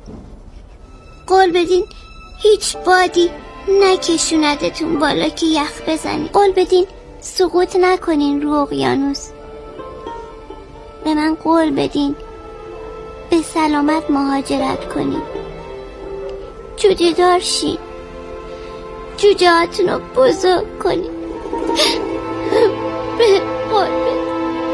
قول بدین هیچ بادی نکشوندتون بالا که یخ بزنی. قول بدین سقوط نکنین رو اقیانوس. به من قول بدین به سلامت مهاجرت کنین. جوجه دار شین. جوجه هاتون رو بزرگ کنین. به قول بدین.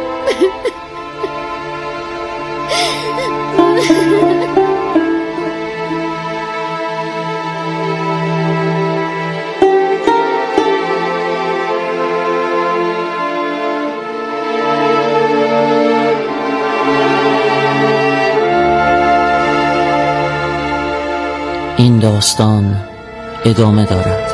این داستان ادامه دارد.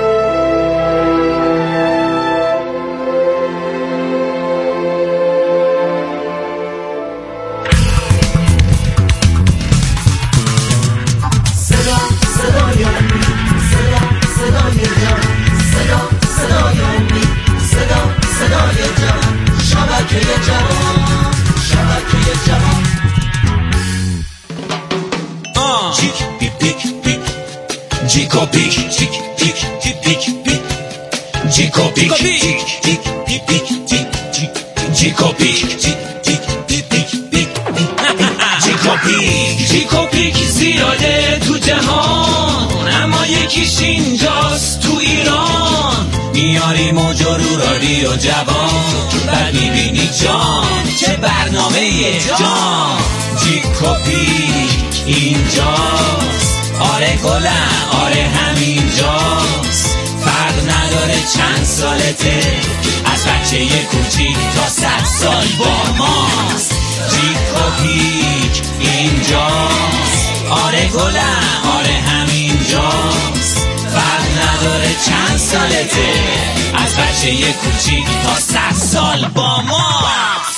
جیکو پیک جیک پیک جیک پیک پیک جیکو پیک جیک پیک پیک پیک جیکو پیک جیک پیک پیک پیک جیکو پیک جیکو پیک زیاده تو جهان، اما یکیش اینجاست تو ایران. میاریم و جرو رادیو جوان، بعد میبینی جان چه برنامه جان. جیکو پیک اینجاست، آره گلم آره همینجاست. فرق نداره چند سالته، از بچه کوچیک تا 100 سال با ماست. جیکو پیک اینجاست، آره گلم آره همینجاست. فرق نداره چند سالته، از بچه کوچیک تا 100 سال با ماست.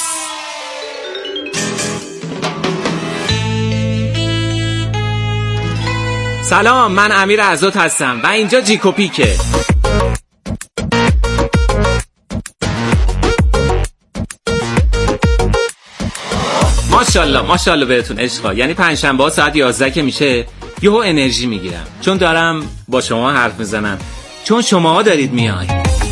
سلام، من امیر عزت هستم و اینجا جیکو پیکه. ماشاءالله بهتون عشقا. یعنی پنجشنبه ها ساعت 11 که میشه یهو انرژی میگیرم، چون دارم با شما حرف میزنم، چون شما دارید میای.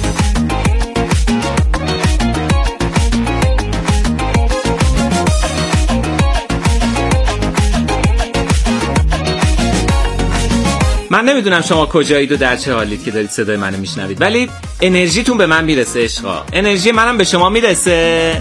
من نمیدونم شما کجایید و در چه حالید که دارید صدای منو میشنوید، ولی انرژیتون به من میرسه عشقا. انرژی منم به شما میرسه.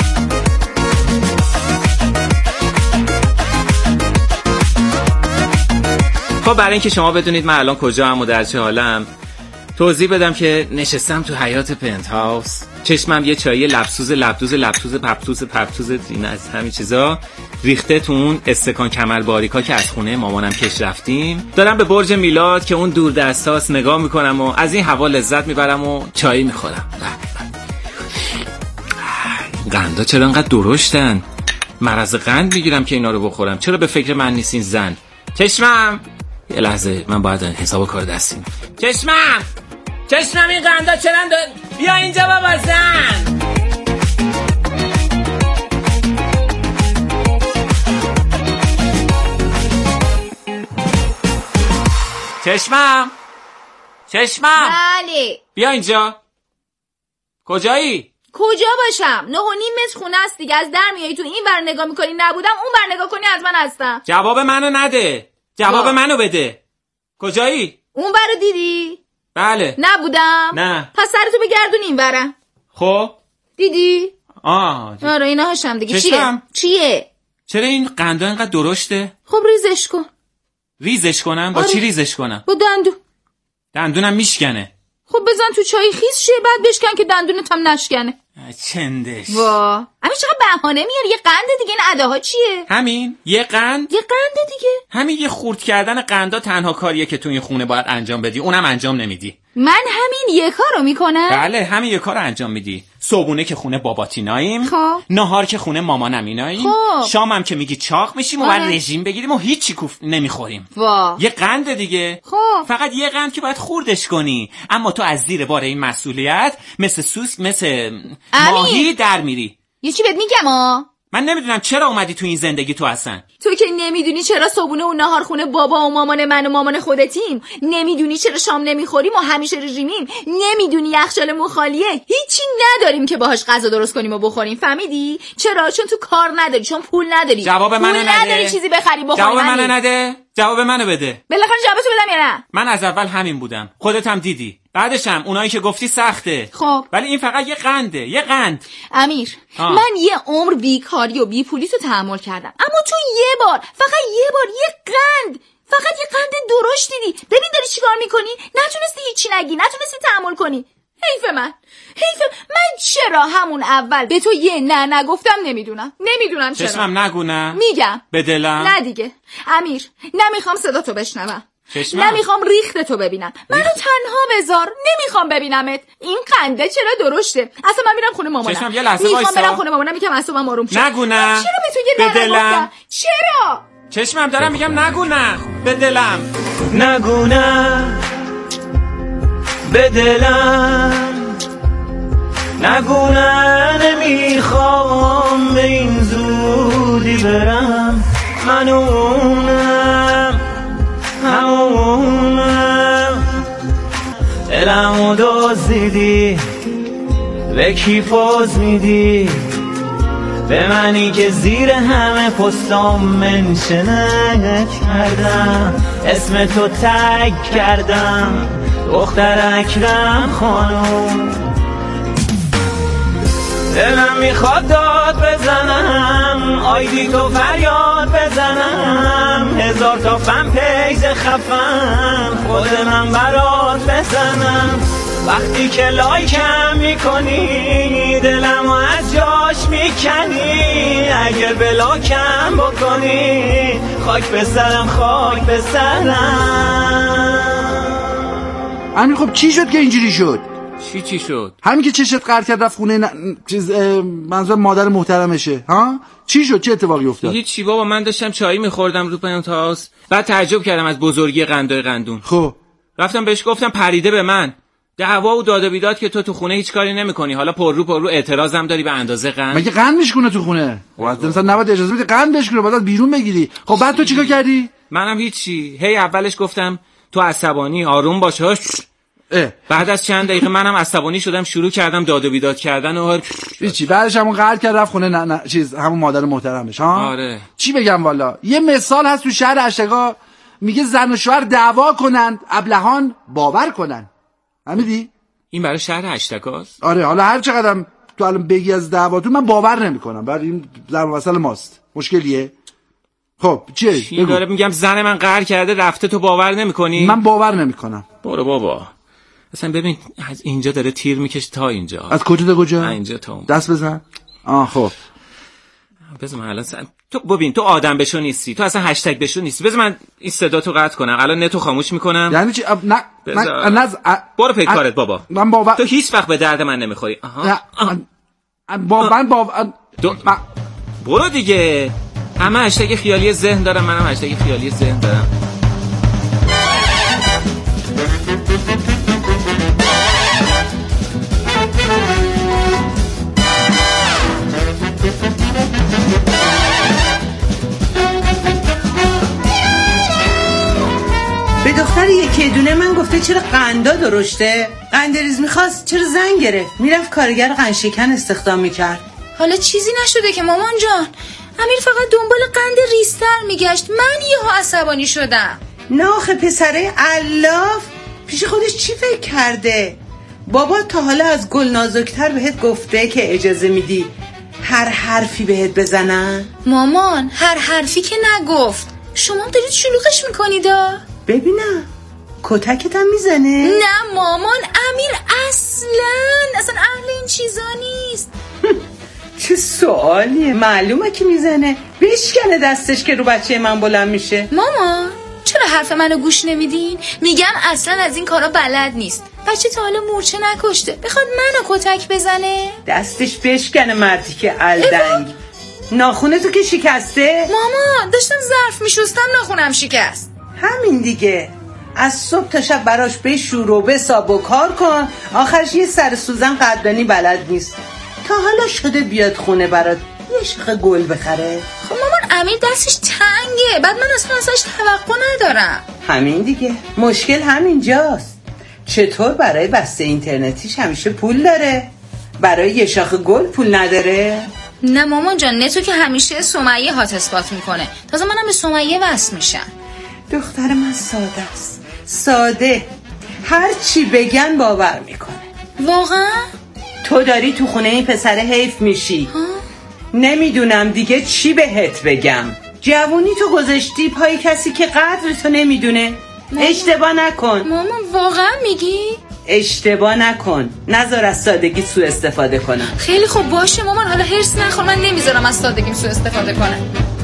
خب برای اینکه شما بدونید من الان کجا و در چه حالم، توضیح بدم که نشستم تو حیاط پنت هاوس، چشمم یه چایی لبسوز پپتوز این از همین چیزا ریخته تو اون استکان کمر باریکا که از خونه مامانم کش رفتیم. دارم به برج میلاد که اون دور دستاست نگاه میکنم و از این هوا لذت میبرم و چایی میخورم. قندا چرا انقدر درشتن؟ مرض قند میگیرم که اینا رو بخورم. چرا به فکر من نیستین زن؟ چشمم یه لحظه، من باید حساب کار دستیم. چشمم این قندا چرا بیا اینجا بابا زن. چشمم بله بیا اینجا. کجایی؟ کجا باشم؟ 9.5 متر خونه است دیگه. از در میایی تو این ور نگاه میکنی نبودم، اون ور نگاه کنی از من هستم. جواب منو نده، جواب منو بده. کجایی؟ اون ور دیدی؟ بله. نبودم؟ نه. پس سرتو بگردون این ورم. خب دیدی؟ آره اینا هاشم دیگه. چیه؟ چرا این قندا اینقدر درشته؟ خب ریزش کن. ریزش کنم؟ با چی ریزش کنم؟ با دندونم میشکنه. خب بزن تو چای خیس شه، بعد بشکن که دندونت هم نشکنه. چندش وا همین چقدر بهانه میاری. یه قند دیگه. این اداها چیه؟ همین یه قند دیگه. همین یه خورد کردن قندا تنها کاریه که تو این خونه باید انجام بدی، اونم انجام نمیدی. من همین یه کارو میکنم؟ بله همین یه کارو انجام میدی. صبحونه که خونه باباتیناییم، خب نهار که خونه مامانم ایناییم، خب شامم که میگی چاق میشیم و بعد رژیم بگیریم و هیچی کوف نمیخوریم. وا یه قند دیگه. خب فقط یه قند که باید خوردش کنی، اما تو از زیر بار این مسئولیت مثل سوسک مثل ماهی در میری. یه چی بهت میگم من نمیدونم چرا اومدی تو این زندگی تو اصلا. تو که نمیدونی چرا صبحونه و نهار خونه بابا و مامان من و مامان خودتیم، نمیدونی چرا شام نمیخوریم و همیشه رژیمیم، نمیدونی یخچالمون خالیه، هیچی نداریم که باهاش غذا درست کنیم و بخوریم. فهمیدی؟ چرا؟ چون تو کار نداری، چون پول نداری. جواب منو نده. نداری چیزی بخری بخوری. جواب منو نده. جواب منو بده. بالاخره جوابتو بدم یا نه؟ من از اول همین بودم. خودت هم دیدی. بعدش هم اونایی که گفتی سخته. خب ولی این فقط یه قنده، یه قند. امیر من یه عمر بیکاری و بیپولی تو تحمل کردم، اما تو یه بار، فقط یه بار، یه قند، فقط یه قند درشت دیدی. ببین داری چیکار میکنی؟ نتونستی هیچی نگی، نتونستی تحمل کنی. حیف من چرا همون اول به تو یه نه نگفتم؟ نمیدونم چرا. چشمم نگو نه. میگم به دلم. نه دیگه امیر، نمیخوام صدا تو بشنوم، چشمم. نمیخوام ریخت تو ببینم، منو تنها بذار، نمیخوام ببینمت. این قنده چرا درشته؟ اصلا من میرم خونه مامانم. چشمم یه لحظه وایسا. میخوام برم خونه مامانم یکم اعصابم آروم شه. نگو نه. چرا به تو یه نه نگفتم؟ چرا؟ چشمم دارم میگم نگو نه. به دلم. نگو نه به دلم، نگو نه نمیخوام به این زودی برم، من اونم همونم، دلمو دزدیدی به کی پوز میدی؟ به منی که زیر همه پستام منشن کردم، اسم تو تگ کردم، دختر اکرم خانوم. دلم میخواد داد بزنم، آیدی تو فریاد بزنم، 1000 تا فن پیج خفم، خود من برات بزنم. وقتی که لایکم میکنی دلمو از جاش میکنی، اگه بلاکم بکنی خاک بسرم خاک بسرم. امیر خب چی شد که اینجوری شد؟ چی شد؟ همین که چشت قرد کرد رفت خونه منظور مادر محترمشه. ها چی شد؟ چه اتفاقی افتاد؟ هیچی بابا، من داشتم چایی میخوردم رو پنتاس، بعد تعجب کردم از بزرگی قندای قندون. خب رفتم بهش گفتم پریده به من، دعوا و داد و بیداد که تو خونه هیچ کاری نمی‌کنی، حالا پر رو اعتراضم داری به اندازه قند. مگه قند میشکنه تو خونه؟ خب مثلا نباید اجازه بدی قند بشکنه، بعد بیرون بگیری. خب بعد تو چیکار کردی؟ منم هیچی، هی اولش گفتم تو عصبانی، آروم باش. بعد از چند دقیقه منم عصبانی شدم، شروع کردم داد و بیداد کردن و هیچی. بعدش همون قرد کرد رفت خونه نه همون مادر محترمش. ها آره. چی بگم والا، یه مثال هست تو شهر اشتگاه میگه زن و شوهر دعوا کنند، ابلهان باور کنن. فهمیدی؟ این برای شهر اشتگاست؟ آره. حالا هر چقدرم تو الان بگی از دعواتون، من باور نمیکنم، برای این ضرب المثل ماست. مشکلیه؟ خب چی داره میگم زن من قهر کرده رفته، تو باور نمیکنی؟ من باور نمیکنم. برو بابا. اصلا ببین از اینجا داره تیر میکشه تا اینجا. از کجا تا کجا؟ اینجا تا اون. دست بزن. خب بذار من الان تو ببین تو آدم بشو نیستی، تو اصلا هشتگ بشو نیستی. بذار من این صدا تو قطع کنم الان، نتو خاموش میکنم. یعنی چی؟ نه برو پی کارت بابا. من باور، تو هیچ وقت به درد من نمیخوری. برو دیگه. همه هشتگ خیالی ذهن دارم، منم هشتگ خیالی ذهن دارم. به دختر یکی دونه من گفته چرا قندا درشته؟ قندریز میخواست چرا زن گرفت؟ میرفت کارگر قندشکن استخدام میکرد. حالا چیزی نشده که مامان جان؟ امیر فقط دنبال قند ریزتر میگشت، من یهو عصبانی شدم. نه آخه پسره علاف پیش خودش چی فکر کرده؟ بابا تا حالا از گل نازکتر بهت گفته که اجازه میدی هر حرفی بهت بزنن؟ مامان هر حرفی که نگفت. شما دارید شلوغش میکنیدا؟ ببینم کتکت هم میزنه؟ نه مامان، امیر اصلا اهل این چیزا نیست. چه سوالیه؟ معلومه که میزنه، بشکنه دستش که رو بچه من بلند میشه. مامان چرا حرف منو گوش نمیدین؟ میگم اصلا از این کارا بلد نیست. بچه تا حالا مورچه نکشته، بخواد منو کتک بزنه؟ دستش بشکنه مردی که الدنگ. ناخونه تو که شکسته؟ مامان داشتم ظرف میشستم ناخونم شکست. همین دیگه، از صبح تا شب براش بشور و بساب و کار کن، آخرش یه سر سوزن قدردانی بلد نیست. تا حالا شده بیاد خونه برات یه شاخه گل بخره؟ خب مامان امیر دستش تنگه، بعد من اصلا ازش توقع ندارم. همین دیگه، مشکل همینجاست. چطور برای بسته اینترنتیش همیشه پول داره، برای یه شاخه گل پول نداره؟ نه مامان جان، نتو که همیشه سمیه هات اسپات میکنه، تازه منم به سمیه وصل میشم. دختر من ساده است، ساده، هر چی بگن باور میکنه. واقعا؟ تو داری تو خونه این پسر حیف میشی. نمیدونم دیگه چی بهت بگم. جوونی تو گذاشتی پای کسی که قدر تو نمیدونه. اشتباه نکن. مامان واقعا میگی؟ اشتباه نکن، نذار از سادگی سوء استفاده کنم. خیلی خوب باشه مامان، حالا هرس نخور، من نمیذارم از سادگیم سوء استفاده کنم.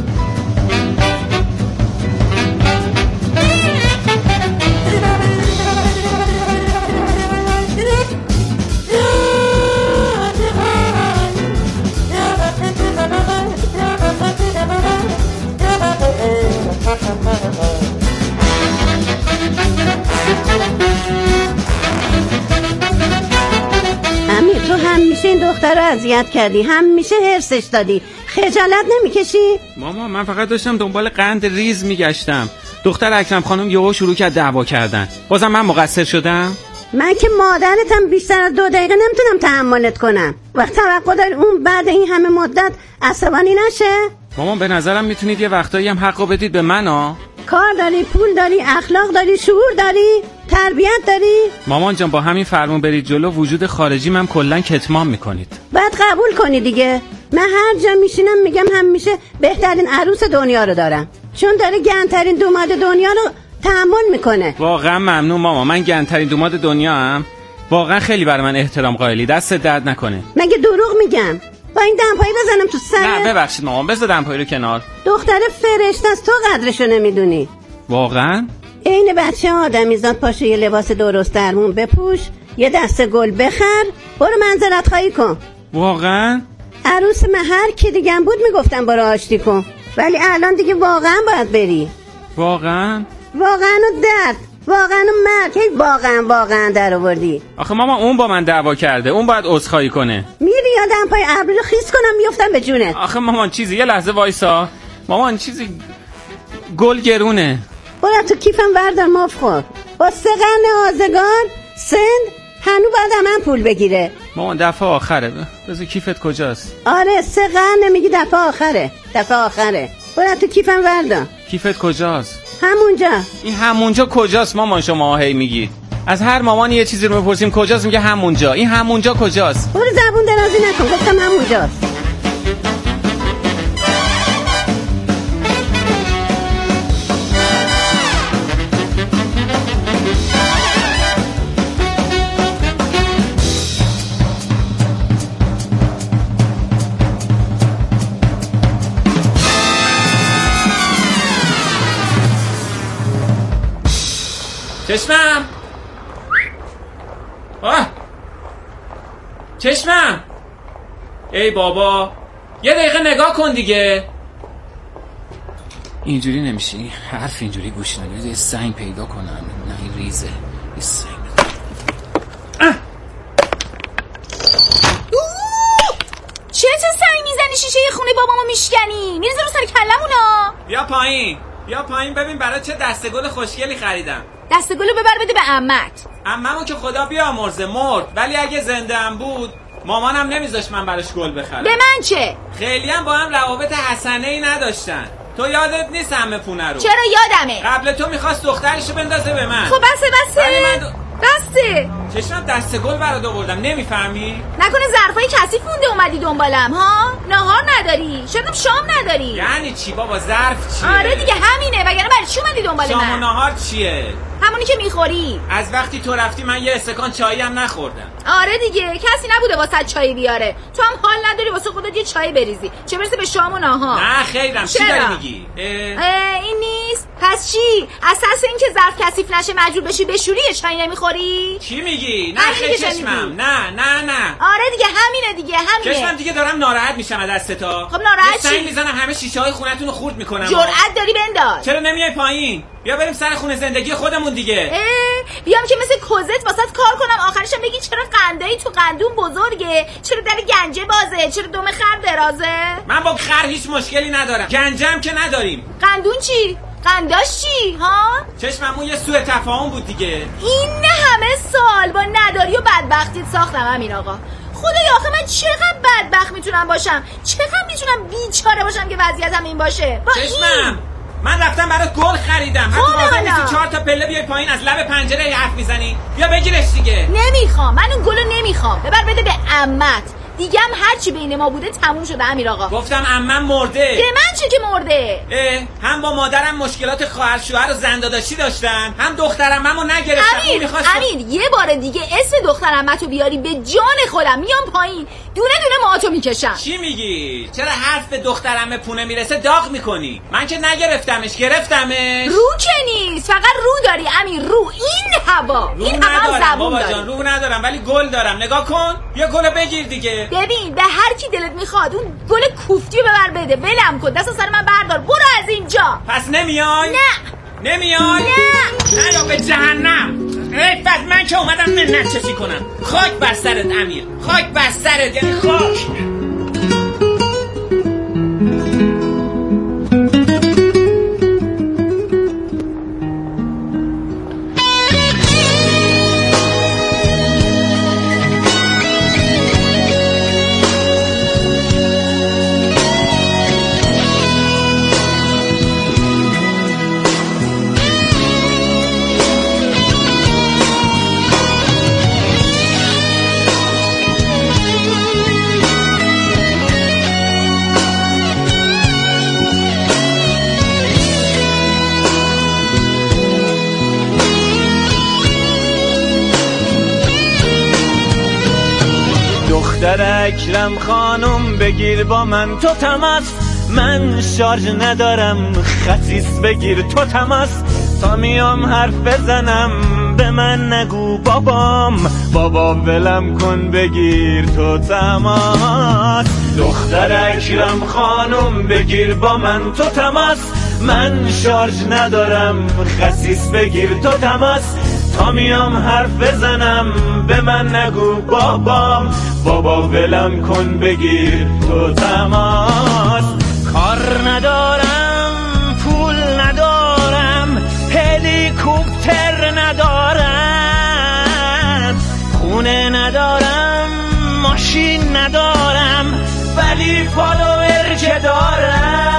تو همیشه این دختر رو اذیت کردی، همیشه هرسش دادی، خجالت نمیکشی؟ ماما من فقط داشتم دنبال قند ریز میگشتم. دختر اکرم خانم یهو شروع کرد دعوا کردن. بازم من مقصر شدم؟ من که مادرتم بیشتر از 2 دقیقه نمیتونم تحملت کنم. وقت توقع داری اون بعد این همه مدت عصبانی نشه؟ مامان به نظرم میتونید یه وقتایی هم حقو بدید به من ها. کار داری، پول داری، اخلاق داری، شعور داری، تربیت داری. مامان جان با همین فرمون برید جلو، وجود خارجی من کلا کتمان میکنید. باید قبول کنی دیگه. من هر جا میشینم میگم همیشه بهترین عروس دنیا رو دارم، چون داره گندترین دوماد دنیا رو تحمل میکنه. واقعا ممنون ماما، من گندترین دوماد دنیا هم. واقعا خیلی برای من احترام قائلی، دست درد نکنه. مگه دروغ میگم؟ با این دمپایی بزنم تو سر؟ نه ببخشید مامان، بذار دمپایی رو کنار. دختر فرشته است، تو قدرشو نمیدونی. واقعا؟ این بچه آدمیزاد پاشه یه لباس درست درمون بپوش، یه دسته گل بخر، برو منزلت خواهی کن. واقعا؟ عروس من هر کی دیگه بود میگفتم برو آشتی کن، ولی الان دیگه واقعا باید بری. واقعا؟ واقعا و درد، واقعا و مرگ، هی واقعا در آوردی. آخه ماما اون با من دعوا کرده، اون باید عذرخواهی کنه. میری یادم پای ابرو رو خیس کنم میافتم به جونت. آخه مامان چیزی، یه لحظه وایسا مامان، چیزی گل گرونه. برو تو کیفم بردار ماف خور. با 3 قرن آزگار سند هنو باید من پول بگیره. مامان دفعه آخره، بذار کیفت کجاست؟ آره 3 قرن میگی دفعه آخره. برو تو کیفم بردار. کیفت کجاست؟ همونجا. این همونجا کجاست مامان؟ شما هی میگید از هر مامانی یه چیزی رو بپرسیم کجاست میگه همونجا. این همونجا کجاست؟ برو زبون درازی نکن، گفتم همونجاست. چشمم چشمم، ای بابا یه دقیقه نگاه کن دیگه. اینجوری نمیشه، حرف اینجوری گوش نمیده. یه سنگ پیدا کنم. نه این ریزه، یه سنگ. چرا تو سنگ میزنی شیشه خونه بابامو میشکنی؟ میریزه رو سر کلمونا. بیا پایین ببین برای چه دستگل خوشگلی خریدم. دستگلو ببر بده به عمت. عممو که خدا بیامرزه مرد، ولی اگه زنده هم بود مامانم نمیذاشت من براش گل بخرم. به من چه؟ خیلی هم با هم روابط حسنه‌ای نداشتن. تو یادت نیست همه پونه رو؟ چرا یادمه. قبل تو میخواست دخترشو بندازه به من. خب بسه بسه. چشمم دست گل برات آوردم، نمیفهمی؟ نکنه ظرفای کثیف مونده اومدی دنبالم ها؟ نهار نداری؟ شاید شام نداری؟ یعنی چی بابا؟ ظرف چیه؟ آره دیگه همینه، وگرنه برای چی اومدی دنبال من؟ شام و نهار چیه؟ همونی که میخوری. از وقتی تو رفتی من یه استکان چایی هم نخوردم. آره دیگه کسی نبوده واسه چای بیاره. تو هم حال نداری واسه خودت یه چای بریزی، چه برسه به شام و نهار. نه خیرم. چی داری میگی؟ این نیست. پس پس چی؟ اساس این که ظرف کثیف نشه مجبور بشی بشوری چای نمیخوری؟ چی میگی؟ نه خیلی چشمم. نه آره دیگه همینه چشمم دیگه دارم ناراحت میشم از دستا. خب ناراحت چی؟ سنگ میزنم همه شیشه های خونتون رو خورد میکنم. جرأت داری بنداز. چرا نمیای پایین؟ بیا بریم سر خونه زندگی خودمون دیگه. بیام که مثل کوزت واسط کار کنم آخرش بگی چرا قندایی تو قندون بزرگه، چرا در گنجه بازه، چرا دم خر درازه؟ من با خر هیچ مشکلی ندارم، گنجم که نداریم. قندون چی؟ قنداش چی؟ ها؟ چشمم اون یه سوء تفاهم بود دیگه. این همه سال با نداری و بدبختیت ساختم امیر آقا. خدایا آخه من چقدر بدبخت میتونم باشم؟ چقدر میتونم بیچاره باشم که وضعیتم این باشه؟ چشمم من رفتم برات گل خریدم. حتی لازم نیستی 4 تا پله بیای پایین از لب پنجره حرف میزنی. بیا بگیرش دیگه. نمیخوام، من اون گلو نمیخوام. ببر بده به عمت. دیگه هم هرچی بین ما بوده تموم شده امیر آقا. گفتم عمم مرده. به من چه که مرده؟ هم با مادرم مشکلات خواهر شوهر و زنداداشی داشتم، هم دخترممو نگرفتم. امیر یه بار دیگه اسم دخترعمتو بیاری به جان خودم میام پایین دونه موهاتو میکشم. چی میگی؟ چرا حرف به دخترعمه پونه میرسه داغ میکنی؟ من که نگرفتمش، گرفتمش. رو که نیست، فقط رو داری امیر. رو این هوا ندارم بابا جان، رو ندارم ولی گل دارم. نگاه کن، یه گل بگیر دیگه. ببین به هر کی دلت میخواد اون گل کوفتیو ببر بده، ولم کن، دست سر من بردار، برو از اینجا. پس نمیای؟ نمیای؟ نه یا به جهنم. رفت من که اومدم منت کنم. خاک بر سرت امیر، خاک بر سرت، یعنی خاک. دختر اکرم خانم بگیر با من تو تماس، من شارژ ندارم خسیس بگیر تو تماس، تا میام حرف بزنم به من نگو بابام، بابا ولم کن بگیر تو تماس. دختر اکرم خانم بگیر با من تو تماس، من شارژ ندارم خسیس بگیر تو تماس، تا میام حرف بزنم به من نگو بابام، بابا ولم کن بگیر تو تماس. کار ندارم پول ندارم هلیکوپتر ندارم، خونه ندارم ماشین ندارم ولی فالوور که دارم.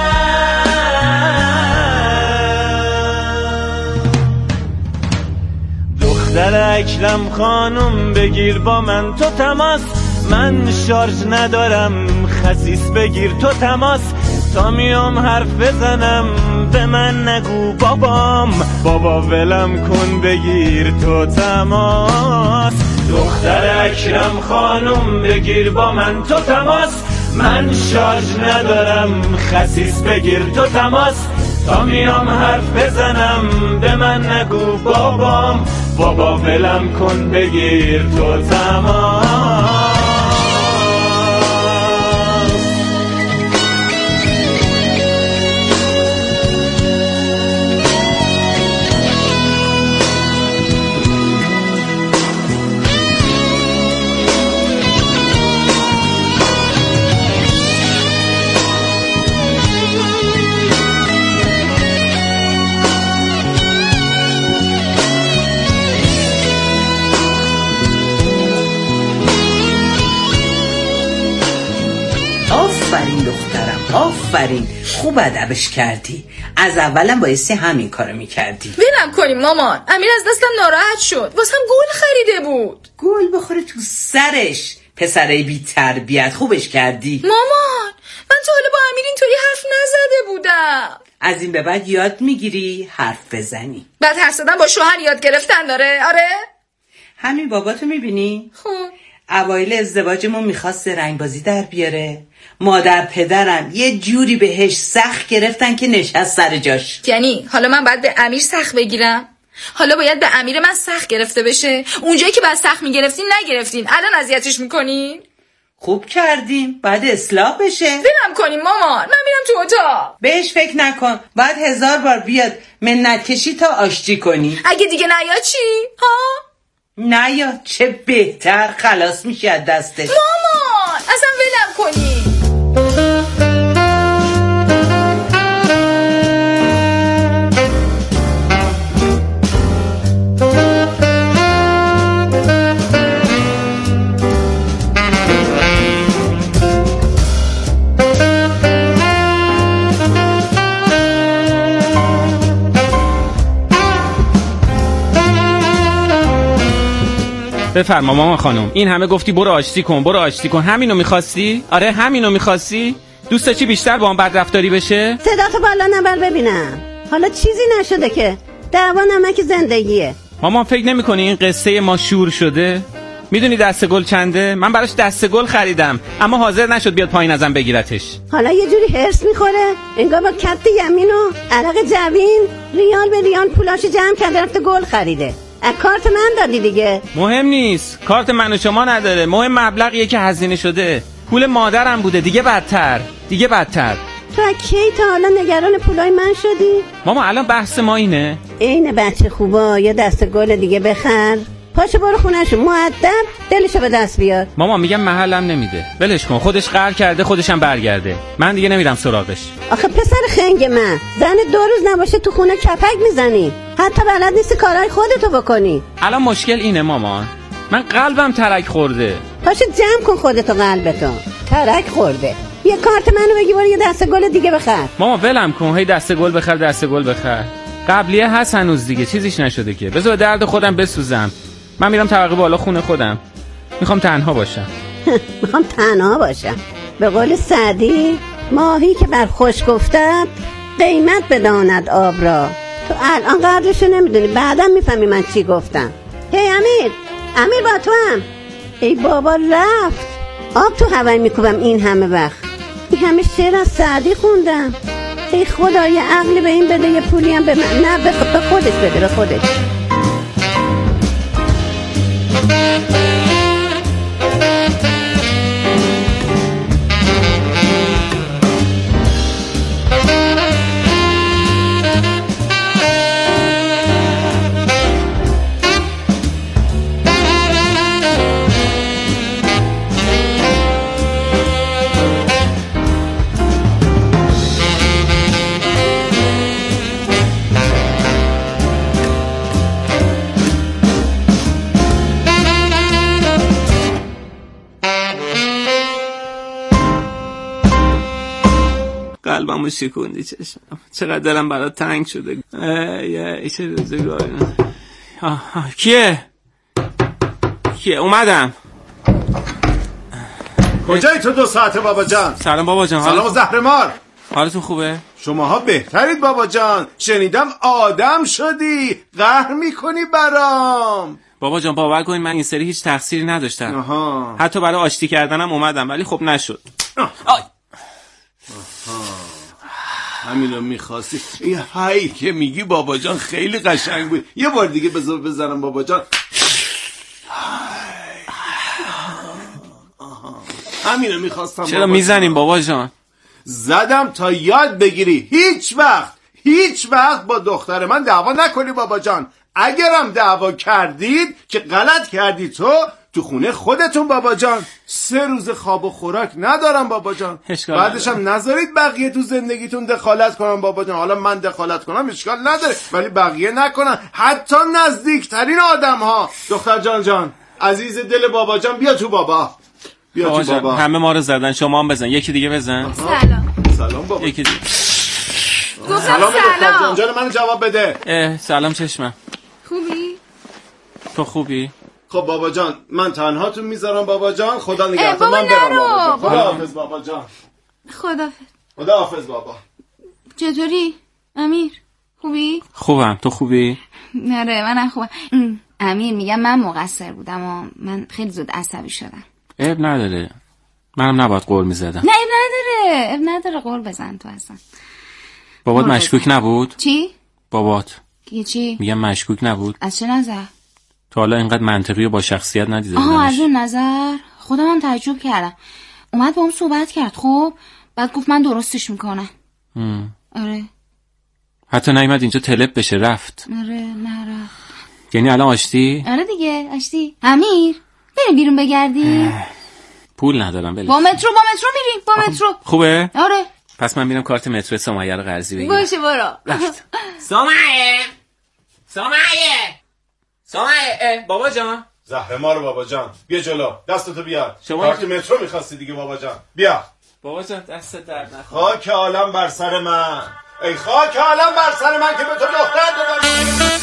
دختر اکرم خانم بگیر با من تو تماس، من شارژ ندارم خسیس بگیر تو تماس، تا میام حرف بزنم به من نگو بابام، بابا ولم کن بگیر تو تماس. دختر اکرم خانم بگیر با من تو تماس، من شارژ ندارم خسیس بگیر تو تماس، تا میام حرف بزنم به من نگو بابام، بابا ولم کن بگیر تو تماس. آفرین دخترم، آفرین، خوب ادبش کردی. از اولم بایستی همین کارو میکردی. ولم کنیم مامان، امیر از دستم ناراحت شد، واسم گل خریده بود. گل بخوره تو سرش. پسره بی تربیت، خوبش کردی. مامان من تا حالا با امیر اینطوری حرف نزده بودم. از این به بعد یاد میگیری حرف بزنی. بعد حرف زدن با شوهر یاد گرفتن داره. آره همین باباتو میبینی؟ خب اوایل ازدواجمون میخواست رنگبازی در بیاره. مادر پدرم یه جوری بهش سخت گرفتن که نشست سر جاش. یعنی حالا من باید به امیر سخت بگیرم؟ حالا باید به امیر من سخت گرفته بشه؟ اونجایی که باید سخت میگرفتین نگرفتین، الان اذیتش میکنین؟ خوب کردیم، باید اصلاح بشه. ولم کنیم مامان، من میرم تو اتاق. بهش فکر نکن، باید 1000 بار بیاد منت کشی تا آشتی کنی. اگه دیگه نیاد چی؟ ها؟ نیاد چه بهتر، خلاص میشه از دستش. مامان اصلا ولم کنی. بفرما مامان خانم، این همه گفتی برو آشتی کن برو آشتی کن، همینو میخواستی؟ آره همینو میخواستی؟ دوست داشتی بیشتر با هم بدرفتاری بشه؟ صداتو بالا نبر ببینم. حالا چیزی نشده که، دعوا نمک زندگیه. مامان فکر نمی‌کنی این قصه ما شور شده؟ میدونی دسته گل چنده؟ من براش دسته گل خریدم اما حاضر نشد بیاد پایین ازم بگیرتش. حالا یه جوری هرس میخوره انگار با کت یمین و عرق جوین ریال به ریال پولاشو جمع کرده رفته گل خریده. از کارت من دادی دیگه. مهم نیست، کارت من و شما نداره، مهم مبلغیه که هزینه شده. پول مادرم بوده، دیگه بدتر. تو کی تا حالا نگران پولای من شدی؟ ماما الان بحث ما اینه. این بچه خوبا یه دسته گل دیگه بخر، پاشو برو خونه‌شو مؤدب دلشو به دست بیار. ماما میگم محلم نمیده، ولش کن، خودش قهر کرده خودشم برگرده، من دیگه نمیرم سراغش. آخه پسر خنگ من، زن 2 روز نباشه تو خونه کپک میزنی، حتی بلد نیستی کارهای خودتو بکنی. الان مشکل اینه مامان، من قلبم ترک خورده. پاشو جمع کن خودتو قلبتو، ترک خورده. یه کارت منو بگی برو یه دسته گل دیگه بخر. ماما ولم کن، هی دسته گل بخر. قبلیه هست هنوز دیگه، چیزیش نشده که. بذار درد خودم بسوزم. من میرم طبقه بالا خونه خودم. میخوام تنها باشم. به قول سعدی، ماهی که بر خوش گفتم قیمت بداند آب را. تو الان قدرشو نمیدونی، بعدم میفهمی من چی گفتم. هی امیر با تو هم. ای بابا رفت. آب تو هوای میکوبم این همه وقت. این همه شعر از سعدی خوندم. ای خدا یه عقلی به این بده، یه پولی هم به من. نه به خودش بده، به خودش. قلبمو شکوندی چشم، چقدر دلم برات تنگ شده. ایش روزگار. کیه؟ اومدم. کجایی تو 2 ساعته بابا جان؟ سلام بابا جان. سلام زهرمار. حالتون خوبه؟ شماها بهترید بابا جان. شنیدم آدم شدی، قهر میکنی برام. بابا جان باور کنید من این سری هیچ تقصیری نداشتم. حتی برای آشتی کردنم اومدم ولی خب نشد. همینو میخواستی. این هایی که میگی بابا جان خیلی قشنگ بود. یه بار دیگه بذار بزنم بابا جان. همینو میخواستم. چرا میزنیم بابا جان؟ زدم تا یاد بگیری هیچ وقت با دختر من دعوا نکنی بابا جان. اگرم دعوا کردید که غلط کردی تو خونه خودتون بابا جان. 3 روز خواب و خوراک ندارم بابا جان. بعدش هم نذارید بقیه تو زندگیتون دخالت کنن بابا جان. حالا من دخالت کنم اشکال نداره ولی بقیه نکنن، حتی نزدیکترین آدم ها. دختر جان عزیز دل بابا جان بیا تو بابا. بیا تو بابا. همه ما رو زدن، شما هم بزن. یکی دیگه بزن. سلام بابا. یکی دیگه. سلام دختر جان منو جواب بده. سلام چشمم. خوبی؟ تو خوبی؟ خب بابا جان من تنهاتون میذارم بابا جان. خدا نگهدار. من برم بابا جان. خداحافظ بابا جان. خداحافظ بابا. چطوری امیر؟ خوبی؟ خوبم. تو خوبی؟ نره منم خوبم. امیر میگم من مقصر بودم و من خیلی زود عصبی شدم. عیب نداره، منم نباید قول میزدم. نه عیب نداره قول بزن تو اصلا. بابات مشکوک نبود؟ چی؟ بابات یه چی؟ میگم مشکوک نبود؟ از چه نظر؟ تا حالا اینقدر منطقی و با شخصیت ندیده آها بودمش. از اون نظر خودم هم تعجب کردم. اومد با هم صحبت کرد، خب بعد گفت من درستش میکنم. آره. حتی نیومد اینجا تلپ بشه، رفت. آره نه رفت. یعنی الان آشتی؟ آره دیگه آشتی. امیر بریم بیرون بگردی. پول ندارم بله. با مترو میریم با مترو. خوبه؟ آره. پس من میرم کارت مترو سمیه رو قرضی بگیرم. باشه برو. رفت. سمیه بابا جان. زهر ما رو بابا جان، بیا جلو، دستتو بیار. شما کارت مترو می‌خواستی دیگه بابا جان، بیا. بابا جان دست درد نکنه. خاک عالم بر سر من، ای خاک عالم بر سر من که به تو دختر دادم.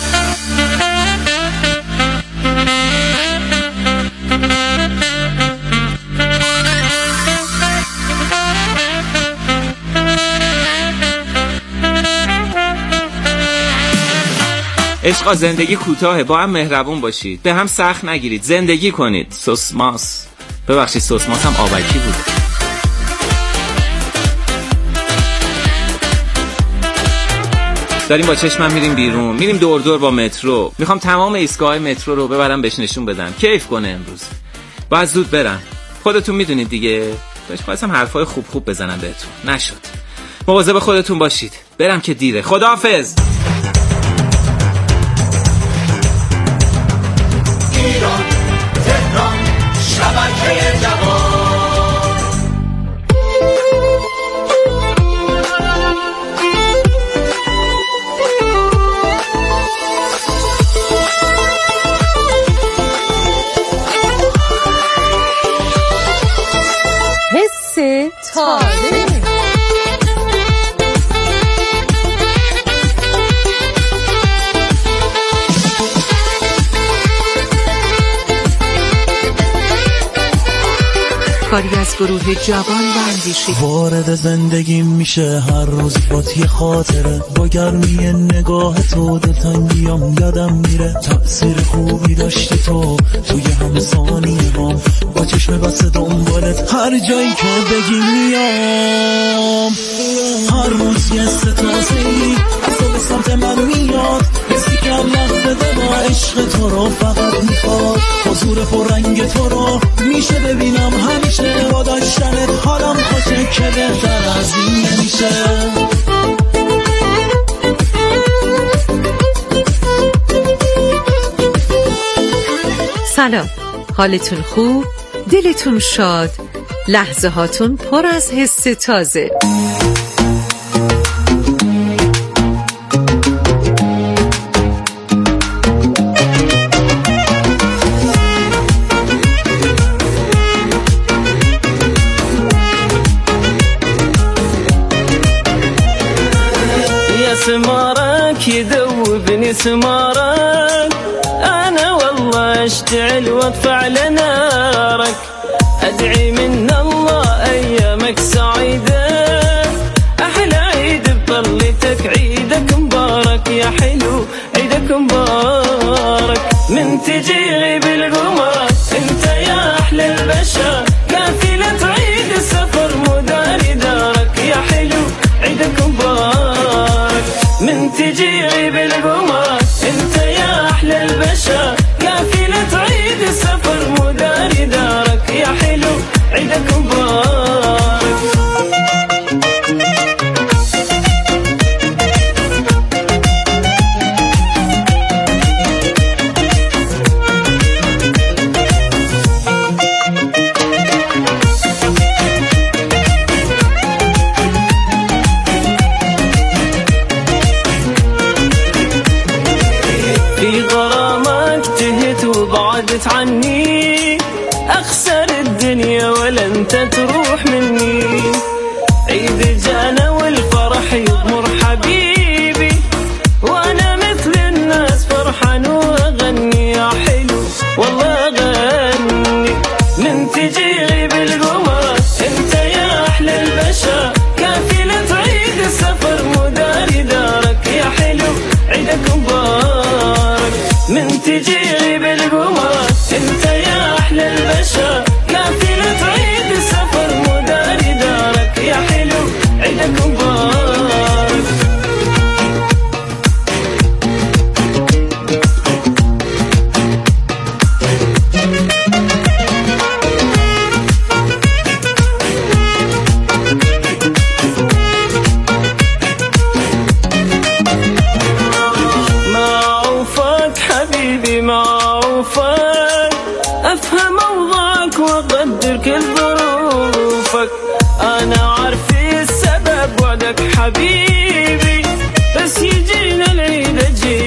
عشقا زندگی کوتاهه، با هم مهربون باشید، به هم سخت نگیرید، زندگی کنید. سوسماس، ببخشید سوسماس هم آبکی بود. داریم با چشمم میریم بیرون، میریم دور دور با مترو. میخوام تمام ایستگاه مترو رو ببرم بهش نشون بدم کیف کنه. امروز باید زود برم، خودتون میدونید دیگه. داشت خواستم حرفای خوب بزنم بهتون، نشد. مواظب خودتون باشید، برم که دیره. خداحافظ. ایران تهران شبکه جوان. حس تازه. کاری از گروه جوان و اندیشی. وارد زندگی میشه هر روز با یه خاطره، با گرمی نگاه تو دلتنگیام یادم میره. تأثیر خوبی داشتی تو توی همه ثانیه هم، با چشم بسته دنبالت هر جایی که بگی میام. هر روز یه ستازه‌ای از تو به سمت من میاد، حسی که لحظه با عشق تو رو فقط میخواد. حضور پررنگ تو رو میشه ببینم همیشه، با داشتنت حالم خوشه که بهتر از این نمیشه. سلام، حالتون خوب؟ دلتون شاد؟ لحظه هاتون پر از حس تازه. سمارك يذوبني سمارك، أنا والله أشتعل وأطفع لنارك. أدعي من الله أيامك سعيدة، أحلى عيد بطلتك عيدك مبارك يا حلو عيدك مبارك. من تجي غيب القمر انت يا أحلى البشر، قافلة عيد السفر مداري دارك يا حلو عيدك مبارك. من تجي غيب القمر انت يا احلى البشر، قافلة عيد السفر مداري دارك يا حلو عيدك مبارك. في غرامك تهت وبعدت عني، أخسر الدنيا ولا أنت تروح مني. عيد جانا والفرح يغمر حبيبي، وأنا مثل الناس فرحان وأغني يا حلو والله أغني. من تجي غيب القمر أنت يا أحلى البشر، كافلة عيد السفر مداري دارك يا حلو عيدك مبارك. من تجي في معروفك، أفهم أوضاعك وأقدر كل ظروفك. أنا عارف السبب وعدك حبيبي